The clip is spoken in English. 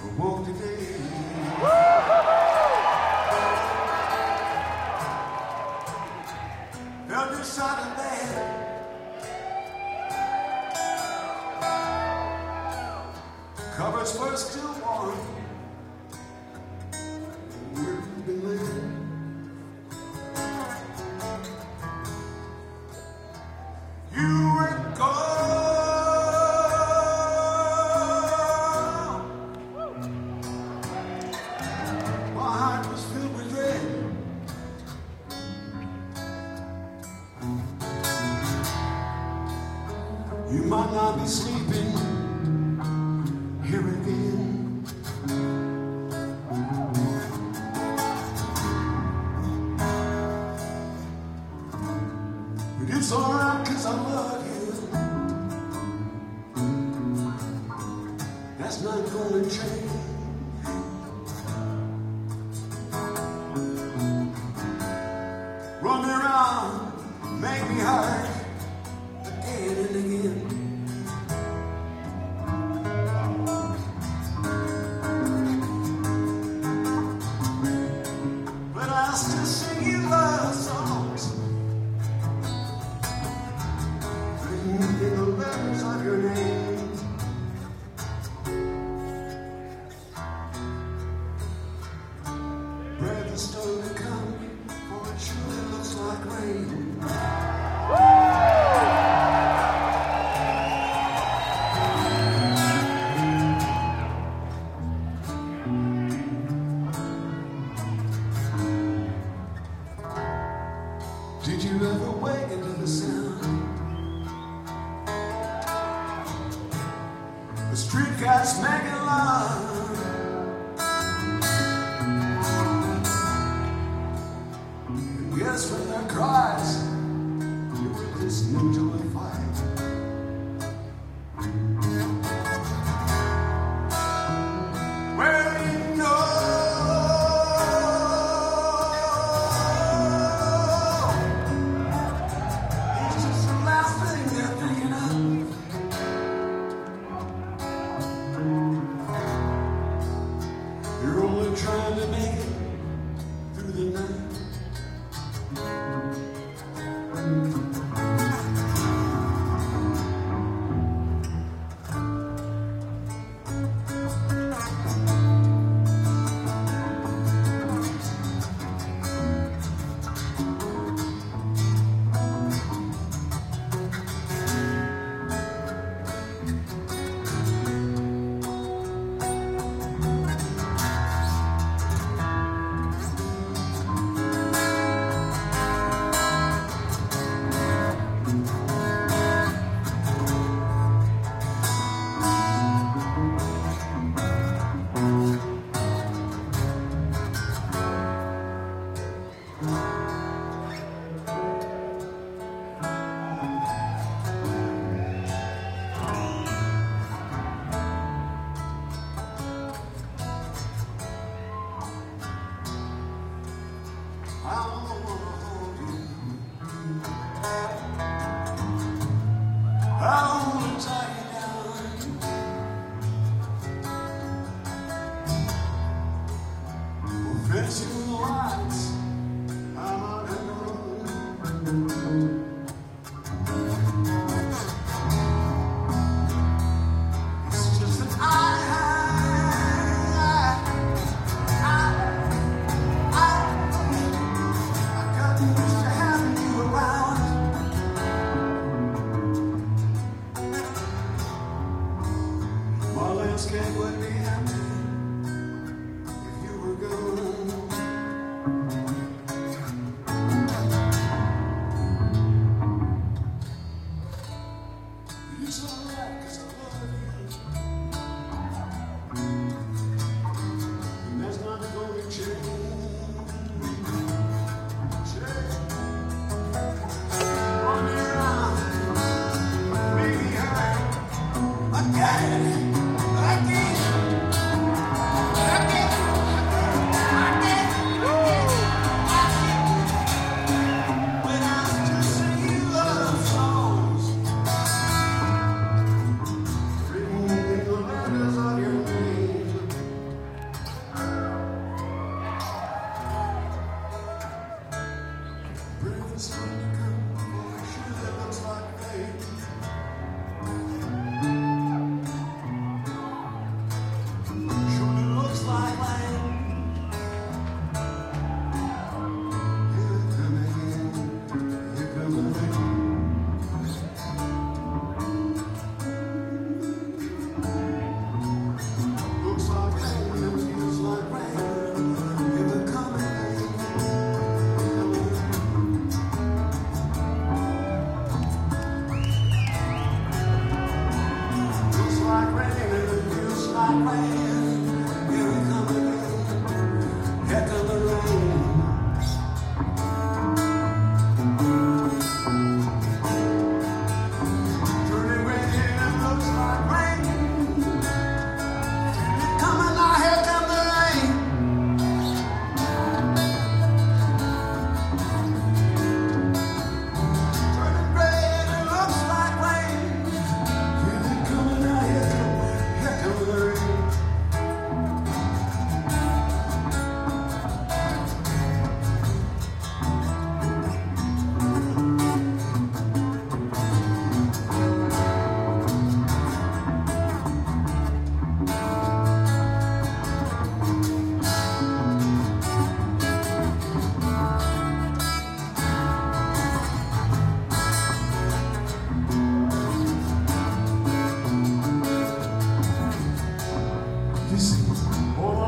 Walk today. Felt this side of that. Covers were still warm. We've been living. You were gone. My heart was filled with dread. You might not be sleeping here again. But it's alright 'cause I love you. That's not gonna change. Run me around, make me hurt again and again. But I still sing you love songs written in the letters of your name. Breath is still to come, for it surely looks like rain. Did you ever wake into the sound? The street cats making love. And guess when their cries, you were listening to a fight. Well, you know. You're only trying to make it through the night. Oh,